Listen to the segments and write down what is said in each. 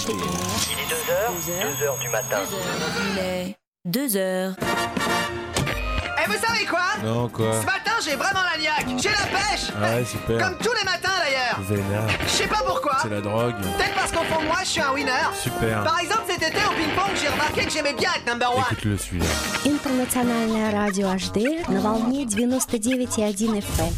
HDR. Il est 2h du matin. Il est 2h. Et vous savez quoi? Non, quoi? Ce matin, j'ai vraiment la niaque. J'ai la pêche. Ah ouais, super. Comme tous les matins d'ailleurs. Vénard. Je sais pas pourquoi. C'est la drogue. Peut-être parce qu'au fond de moi, je suis un winner. Super. Par exemple, cet été au ping-pong, j'ai remarqué que j'aimais bien être number one. Écoute-le celui-là. Интернациональное радио HDR на волне 99,1 FM.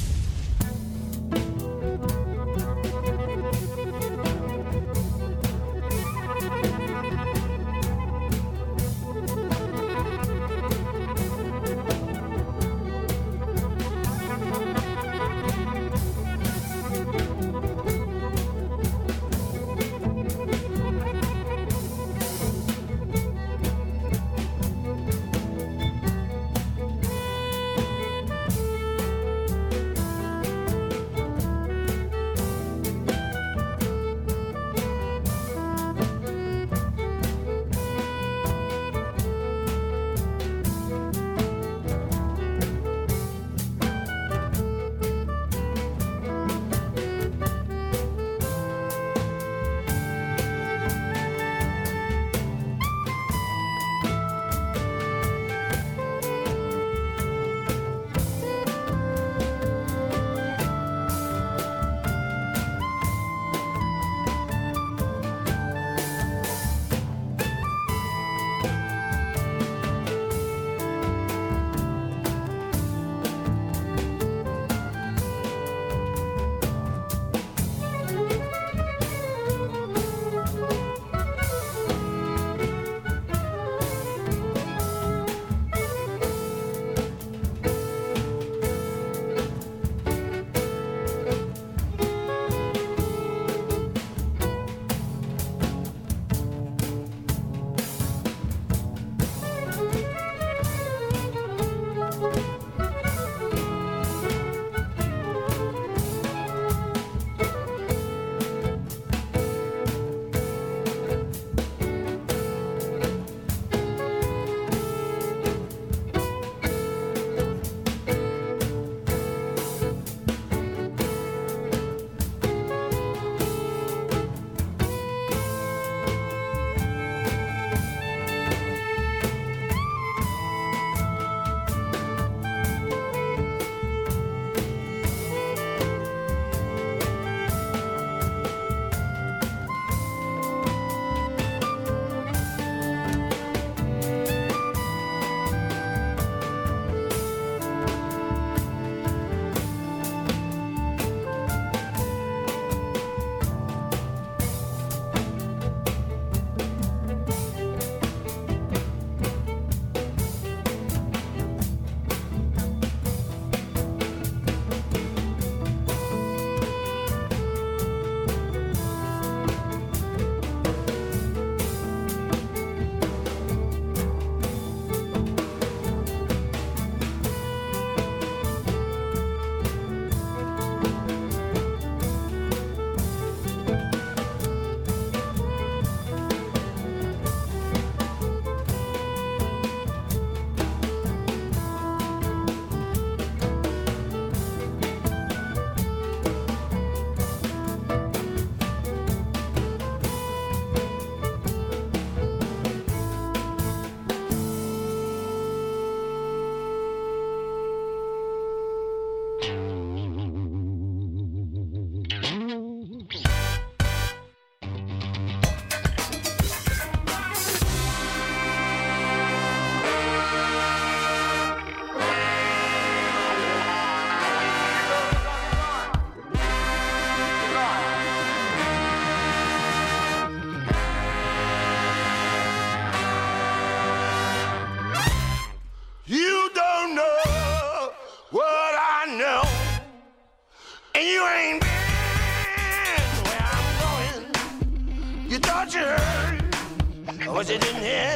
Was it in here?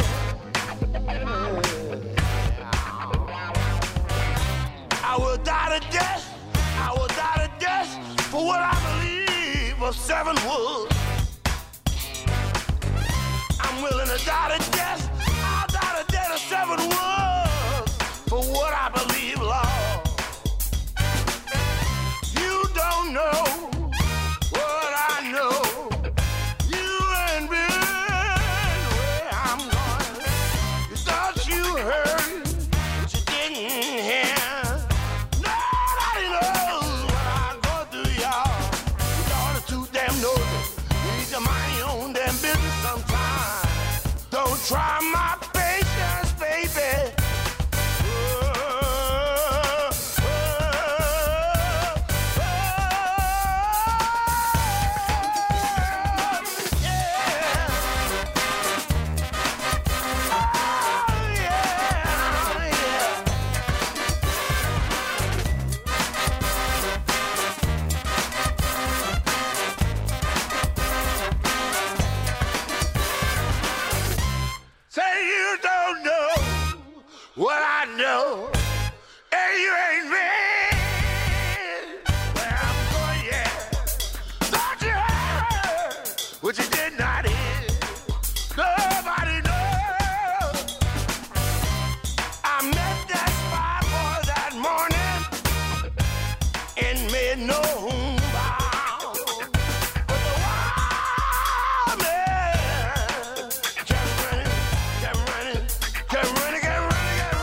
I will die to death. I will die to death for what I believe of seven wolves. I'm willing to die to death. I'll die to death of seven wolves for what I believe, Lord. You don't know what I know. You ain't been try my patience, baby. What I know, and you ain't been where I'm going yet. Thought you heard what you did not hear. Nobody knows. I met that spy boy that morning and made no bound. But the wild man kept running, kept running, kept running, kept running.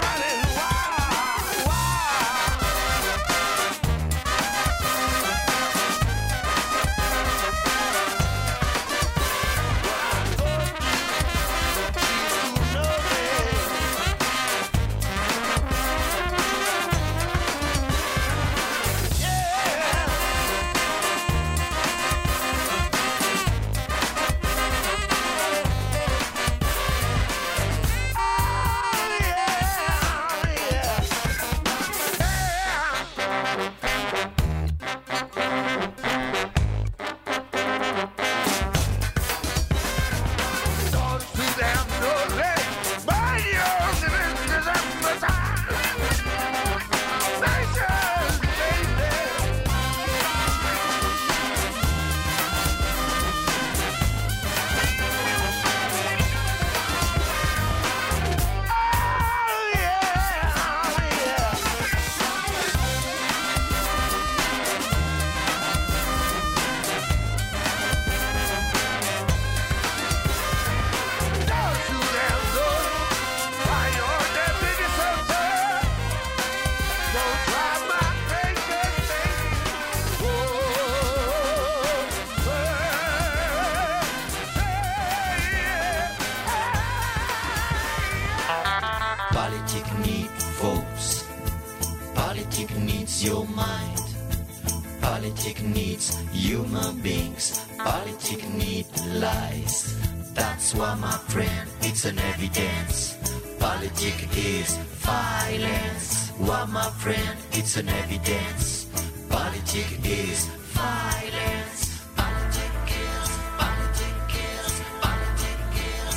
Politic need votes. Politic needs your mind. Politic needs human beings. Politic need lies. That's why, my friend, it's an evidence. Politic is violence. Why, my friend, it's an evidence. Politic is violence. Politic kills. Politic kills. Politic kills.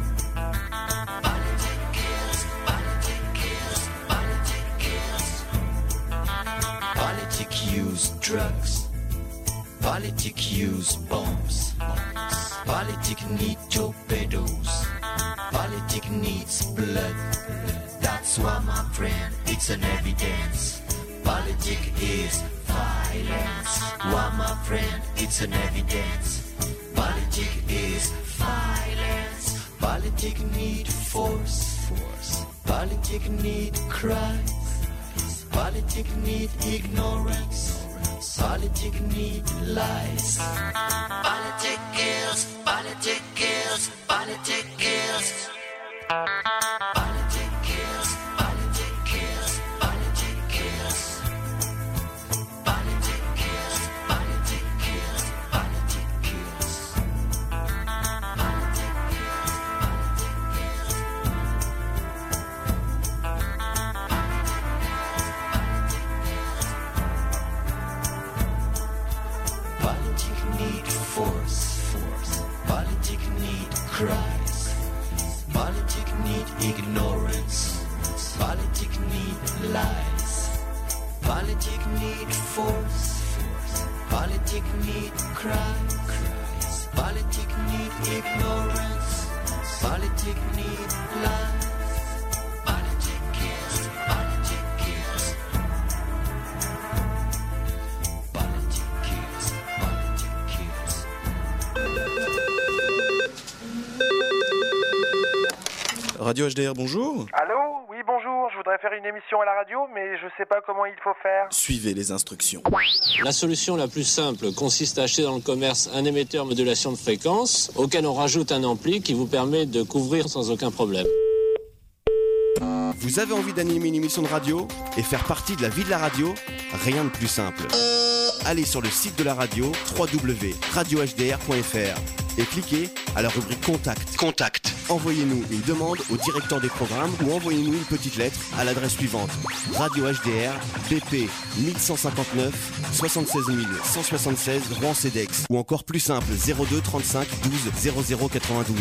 Politic kills. Politic kills. Politic kills. Politic use drugs. Politic use bombs. Politic need torpedoes. Politic needs blood. That's why, my friend, it's an evidence. Politic is violence. Why, my friend, it's an evidence. Politic is violence. Politic need force. Politic need cries. Politic need ignorance. Politic need lies. Politic kills. Politic kills. Politic kills. Politic kills. Politic kills. Politic kills. Politic kills. Politic kills. Politic kills. Politic need force. Politic need cries. Politic need ignorance. Politic need lies. Politic need force. Politic need cries. Politic need ignorance. Politic need lies. Politic kills. Politic kills. Politic kills. Politic kills. Radio HDR, bonjour. Allô? Oui, bonjour. Je voudrais voudrais faire une émission à la radio, mais je sais pas comment il faut faire. Suivez les instructions. La solution la plus simple consiste à acheter dans le commerce un émetteur modulation de fréquence, auquel on rajoute un ampli qui vous permet de couvrir sans aucun problème. Vous avez envie d'animer une émission de radio et faire partie de la vie de la radio? Rien de plus simple. Allez sur le site de la radio, www.radiohdr.fr, et cliquez à la rubrique Contact. Envoyez-nous une demande au directeur des programmes ou envoyez-nous une petite lettre à l'adresse suivante: Radio HDR, BP 1159 76 176 Rouen-Cedex, ou encore plus simple 02 35 12 00 92.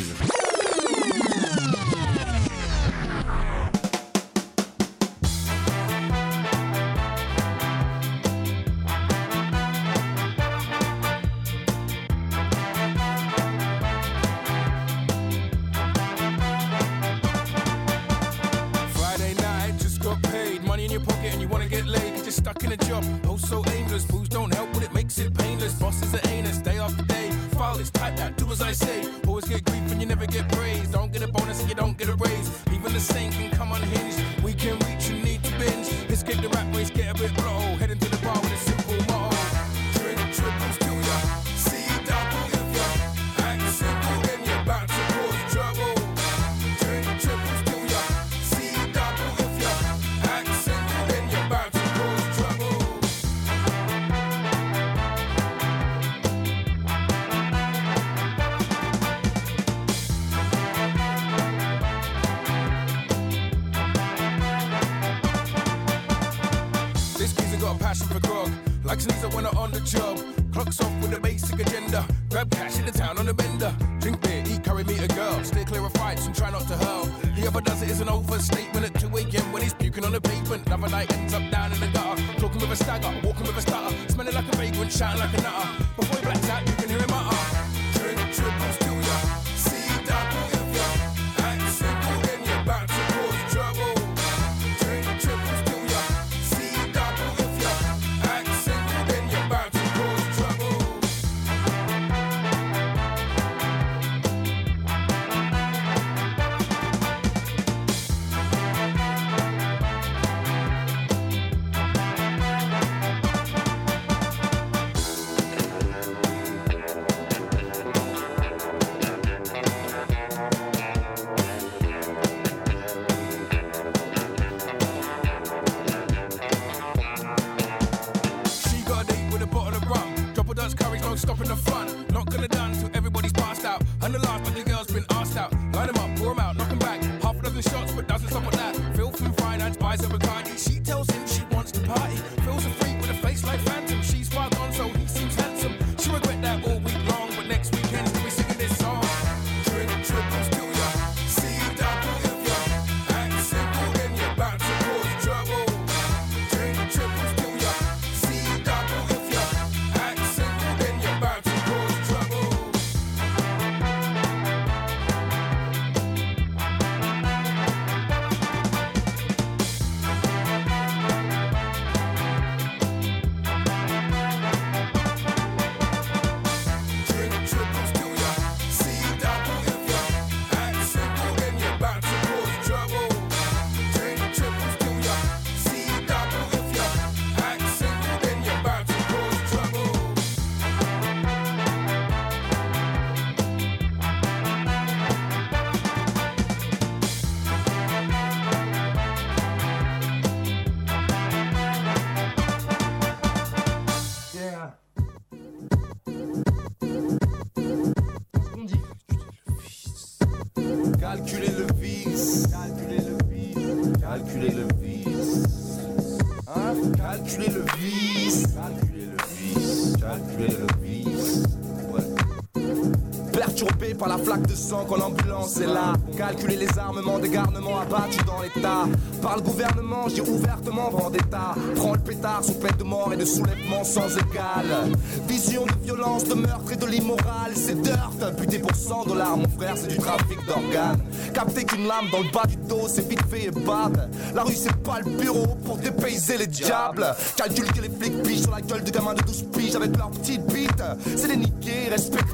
Perturbé par la flaque de sang quand l'ambulance est là. Calculer les armements des garnements abattus dans l'état. Par le gouvernement, j'ai ouvertement vendetta. Prends le pétard sous peine de mort et de soulèvement sans égal. Vision de violence, de meurtre et de l'immoral. C'est dirt, buté pour $100, mon frère, c'est du trafic d'organes. Capter qu'une lame dans le bas du dos, c'est vite fait et bad. La rue, c'est pas le bureau pour dépayser les diables. Calcule que les flics pichent sur la gueule de gamins de 12 piges avec leur petite bite. C'est les niquer, respecter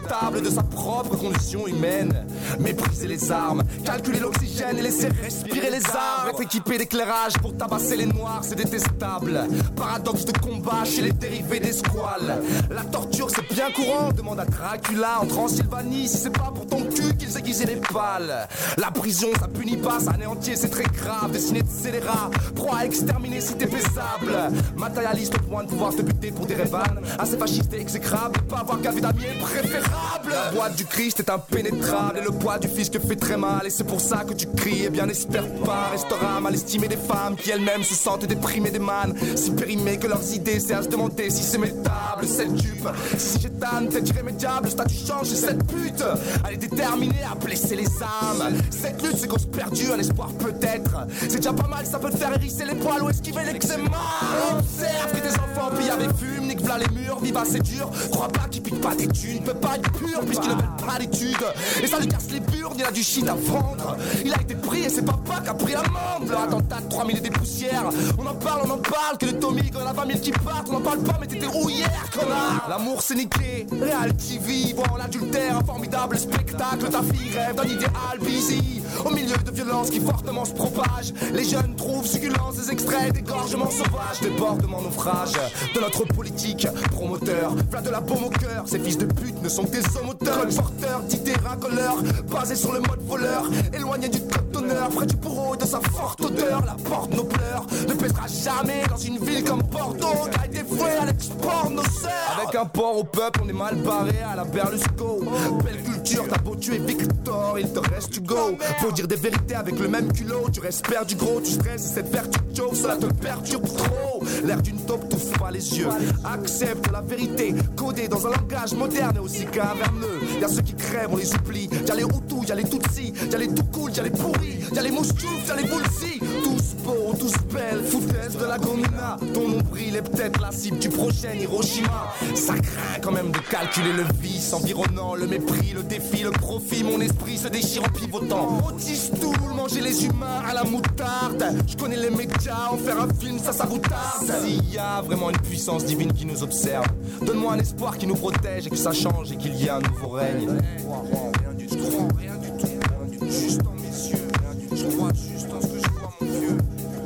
table de sa propre condition humaine. Mépriser les armes, calculer l'oxygène et laisser respirer les arbres. Être équipé d'éclairage pour tabasser les noirs, c'est détestable. Paradoxe de combat chez les dérivés des squales. La torture c'est bien courant, demande à Dracula en Transylvanie. Si c'est pas pour ton cul qu'ils aiguisaient les balles. La prison ça punit pas, ça anéantit, c'est très grave. Dessiner de scélérats, proie à exterminer si t'es paisable. Matérialiste au point de pouvoir te buter pour des rébanes. Assez fasciste et exécrable, pas avoir gavé d'amis est préférable. La boîte du Christ est impénétrable et le poids du fisc fait très mal. Et c'est pour ça que tu cries, eh bien n'espère pas. Restera mal estimé des femmes qui elles-mêmes se sentent déprimées des mannes. Si périmées que leurs idées, c'est à se demander si c'est métable. Cette dupe, si j'étane, t'es irrémédiable. Le statut change et cette pute, elle est déterminée à blesser les âmes. Cette lutte c'est cause perdue, un espoir peut-être. C'est déjà pas mal, ça peut te faire hérisser les poils ou esquiver l'eczéma. Observe que tes enfants pillent avec fume, nique v'là les murs, vivent assez dur. Crois pas qu'ils piquent pas des thunes, peut pas être pur puisqu'il ne veulent pas d'études. Et ça lui casse les burnes, il a du shit à vendre. Il a été pris et c'est papa qui a pris l'amende. Leur attentat de 3000 et des poussières. On en parle que de Tommy, quand on a 20 000 qui partent. On en parle pas mais t'étais où hier, connard. L'amour c'est niqué, Real TV, voit l'adultère, un formidable spectacle. Ta fille rêve d'un idéal busy. Au milieu de violences qui fortement se propagent, les jeunes trouvent succulence des extraits d'égorgements sauvages. Débordement, naufrage de notre politique. Promoteur, v'là de la baume au cœur. Ces fils de pute ne sont que des hommes auteurs. Porteurs d'idées racoleurs, basés sur le mode voleur. Éloignés du code d'honneur, près du bourreau et de sa forte odeur. La porte nos pleurs ne pèsera jamais dans une ville comme Bordeaux, qui a été vouée à l'export de nos sœurs. Avec un port au peuple, on est mal barré à la Berlusco. Belle culture, t'as beau tuer Victor, il te reste to go. Faut dire des vérités avec le même culot. Tu respires du gros, tu stresses et cette vertu de chauffe, cela te perturbe trop. L'air d'une taupe t'ouvre pas les yeux. Accepte la vérité, codée dans un langage moderne et aussi caverneux. Y'a ceux qui crèvent, on les oublie. Y'a les Hutus, y'a les Tutsis, y'a les tout cool, y'a les pourris, y'a les moustoufs, y'a les boulsis. Tous beaux, tous belles, foutaise de la gomina. Ton nombril est peut-être la cible du prochain Hiroshima. Ça craint quand même de calculer le vice environnant, le mépris, le défi, le profit. Mon esprit se déchire en pivotant. Autistoul, manger les humains à la moutarde. Je connais les médias, en faire un film, ça vous tarde. S'il y a vraiment une puissance divine qui nous observe, donne-moi un espoir qui nous protège et que ça change et qu'il y ait un nouveau règne. Rien du tout, rien du tout, juste dans mes yeux. Je crois juste en ce que je vois, mon vieux.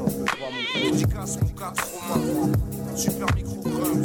Dédicace mon gars Romain, super micro grums.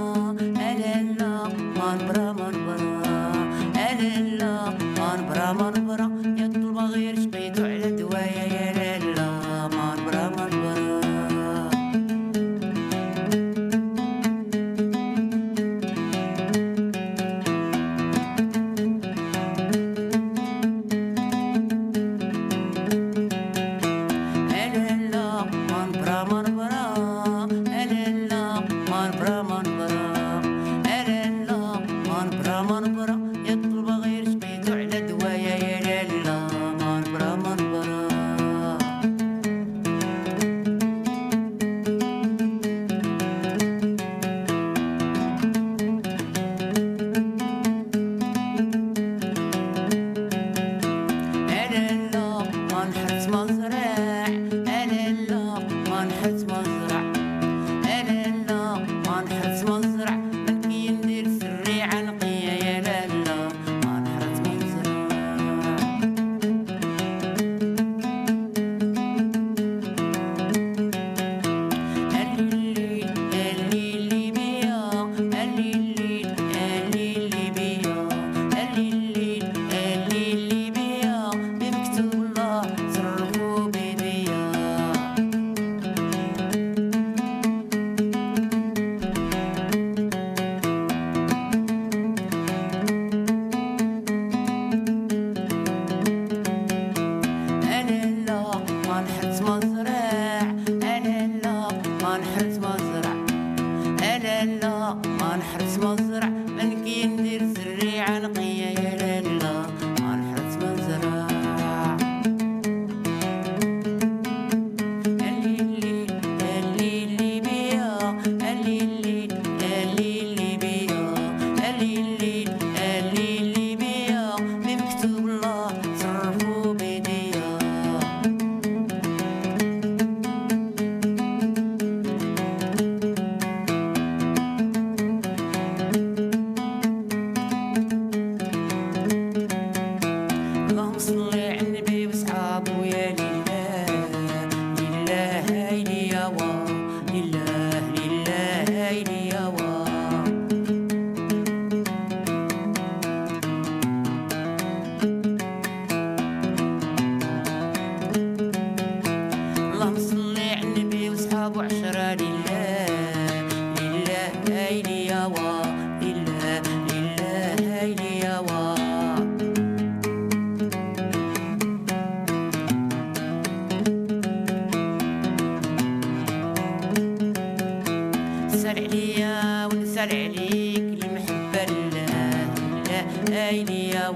Brahman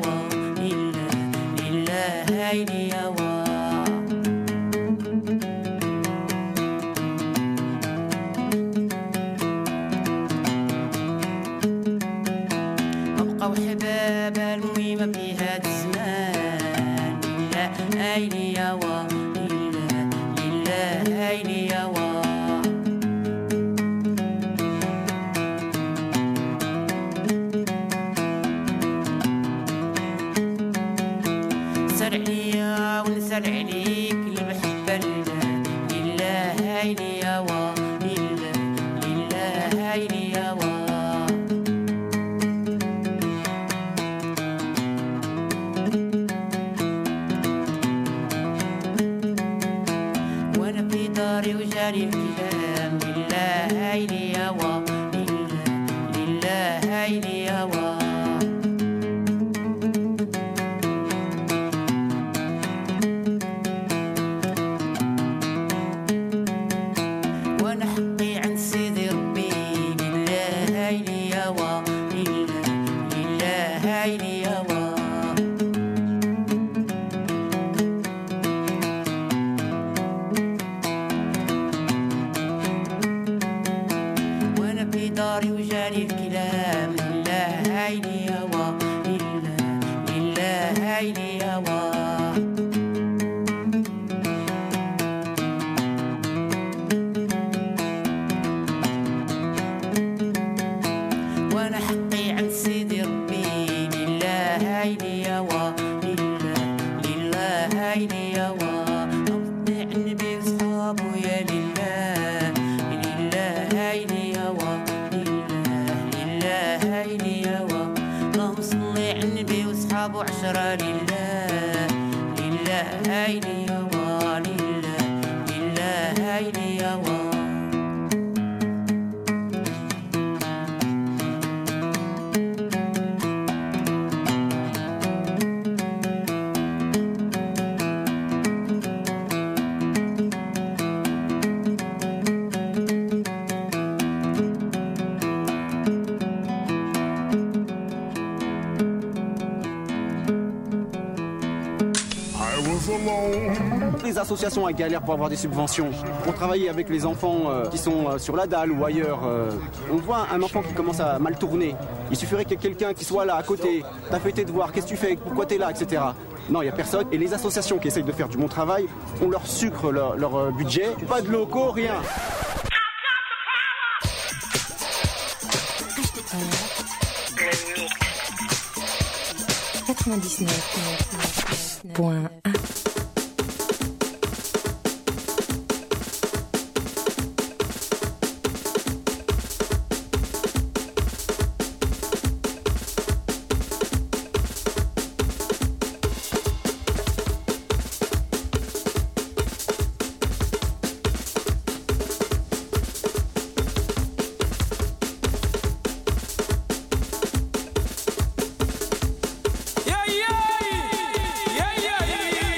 Les associations elles galèrent pour avoir des subventions, pour travailler avec les enfants qui sont sur la dalle ou ailleurs. On voit un enfant qui commence à mal tourner. Il suffirait qu'il y ait quelqu'un qui soit là à côté. T'as fait tes devoirs, qu'est-ce que tu fais, pourquoi t'es là, etc. Non, il n'y a personne. Et les associations qui essayent de faire du bon travail, on leur sucre leur budget. Pas de locaux, rien. Yeah, yeah, yeah, yeah, yeah.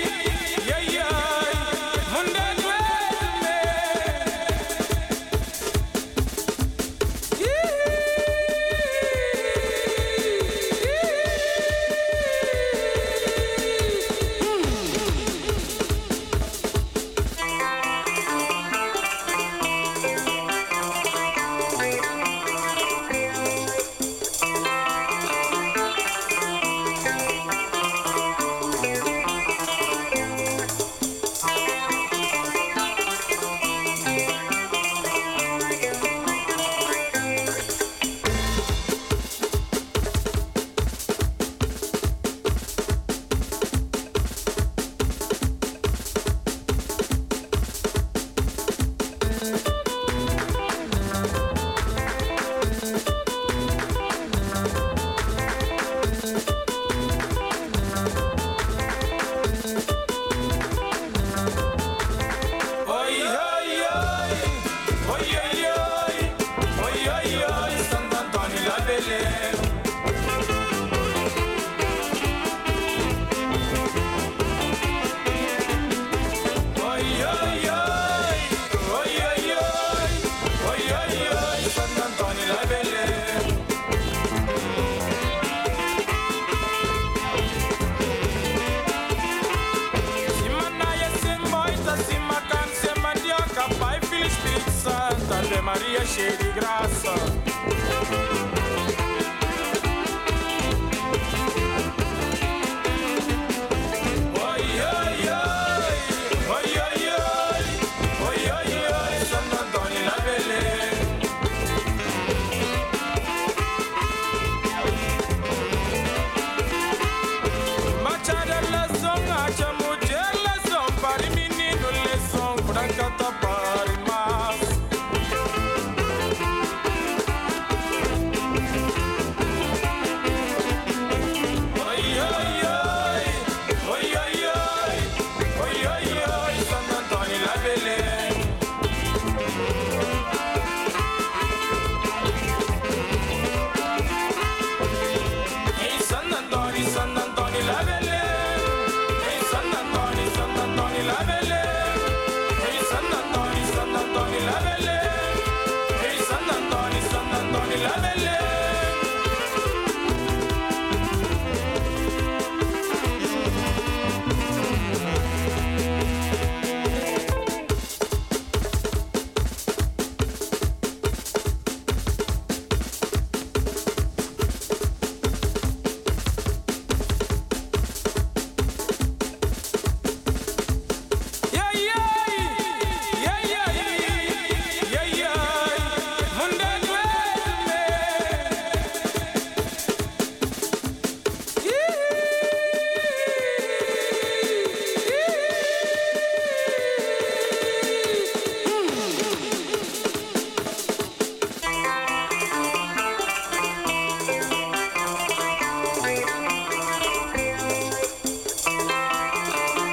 cheio de graça. San Antonio, la